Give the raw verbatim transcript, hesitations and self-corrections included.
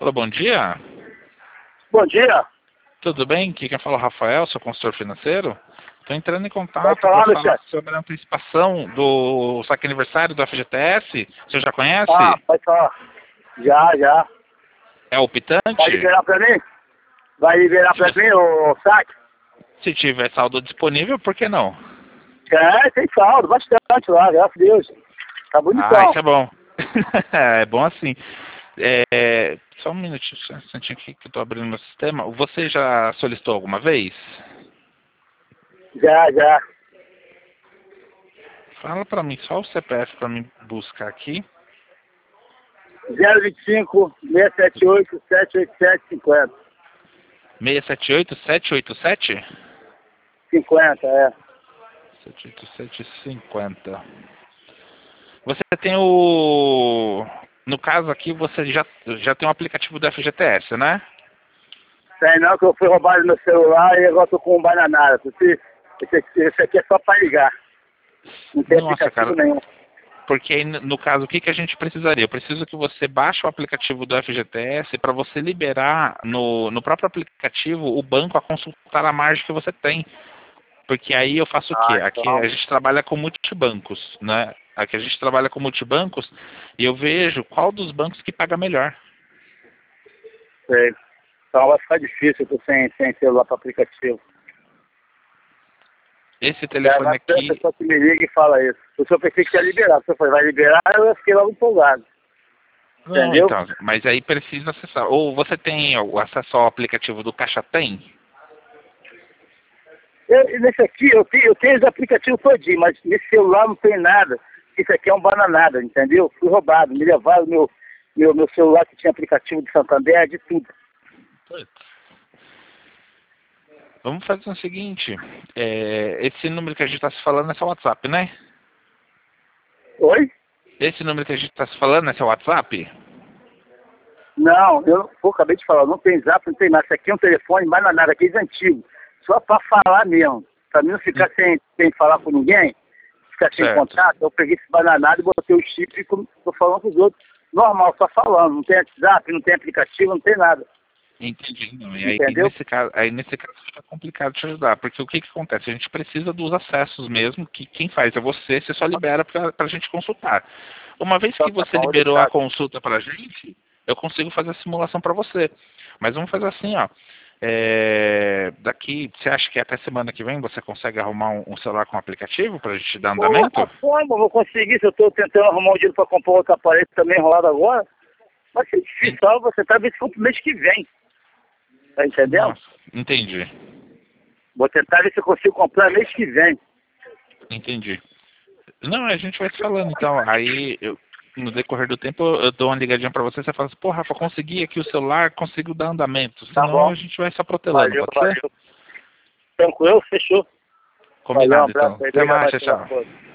Olá, bom dia. Bom dia. Tudo bem? Aqui quem fala é o Rafael, sou consultor financeiro. Estou entrando em contato Pode para falar, meu falar chefe. sobre a antecipação do saque aniversário do F G T S. Você já conhece? Ah, pode falar. Já, já. É o Vai Pitante? liberar pra mim? Vai liberar pra mim o saque? Se tiver saldo disponível, por que não? É, tem saldo, bastante lá, graças a Deus. Tá Ah, bonitão. isso é bom. É bom assim. É, só um minutinho, só um instantinho aqui que eu estou abrindo meu sistema. Você já solicitou alguma vez? Já, já. Fala para mim só o C P F para mim buscar aqui. zero vinte e cinco, seiscentos e setenta e oito, setecentos e oitenta e sete, cinquenta. seis sete oito, sete oito sete? cinquenta, é. sete oito sete cinquenta. Você tem o... No caso aqui, você já, já tem o aplicativo do F G T S, né? Tem não, que eu fui roubado meu celular e agora tô com um bananada. Esse, esse, esse aqui é só pra ligar. Não tem Nossa, aplicativo cara. nenhum. Porque aí, no caso, o que, que a gente precisaria? Eu preciso que você baixe o aplicativo do F G T S para você liberar no, no próprio aplicativo o banco a consultar a margem que você tem. Porque aí eu faço o quê? Ah, Aqui então. a gente trabalha com multibancos, né? Aqui a gente trabalha com multibancos e eu vejo qual dos bancos que paga melhor. Sei. Então vai ficar difícil, eu tô sem, sem celular para aplicativo. Esse É, telefone mas a aqui... pessoa que me liga e fala isso. O senhor pensei que ia liberar. O senhor falou, vai liberar, eu fiquei logo empolgado. Não, Entendeu? então, mas aí precisa acessar. Ou você tem o acesso ao aplicativo do Caixa Tem? Eu, e nesse aqui, eu tenho, eu tenho os aplicativos todinho, mas nesse celular não tem nada. Isso aqui é um bananada, entendeu? Fui roubado, me levaram meu, meu, meu celular que tinha aplicativo de Santander, de tudo. Vamos fazer o seguinte, é, esse número que a gente está se falando é seu WhatsApp, né? Oi? Esse número que a gente está se falando é seu WhatsApp? Não, eu pô, acabei de falar, não tem zap, não tem nada. Isso aqui é um telefone bananada, aqueles antigos. Só para falar mesmo. Para mim não ficar sem, sem falar com ninguém, ficar sem Certo. contato, eu peguei esse bananado e botei o chip e tô falando com os outros. Normal, só falando. Não tem WhatsApp, não tem aplicativo, não tem nada. Entendi, não. E aí Entendeu? nesse caso, aí nesse caso fica complicado te ajudar, porque o que que acontece? A gente precisa dos acessos mesmo, que quem faz é você, você só libera para a gente consultar. Uma vez Só que tá você bom, liberou a deixado. consulta para a gente, eu consigo fazer a simulação para você. Mas vamos fazer assim, ó. É, daqui, você acha que até semana que vem você consegue arrumar um, um celular com aplicativo para a gente dar andamento? Porra, como? Eu vou conseguir se eu tô tentando arrumar um dinheiro pra comprar outro aparelho também enrolado agora. Vai ser difícil, só você tá vendo se compra o mês que vem. Tá entendendo? Nossa, entendi, Vou tentar ver se eu consigo comprar mês que vem. entendi. Não, a gente vai se falando, então. Aí, eu, no decorrer do tempo, eu eu dou uma ligadinha pra você, você fala assim, pô, Rafa, consegui aqui o celular, consigo dar andamento. Tá Senão bom. a gente vai se aprotelando, Valeu, pode ser? valeu. Tranquilo? Fechou. Valeu, um Combinado, então. abraço aí. Até Obrigado mais, mais tchau, pela tchau. força.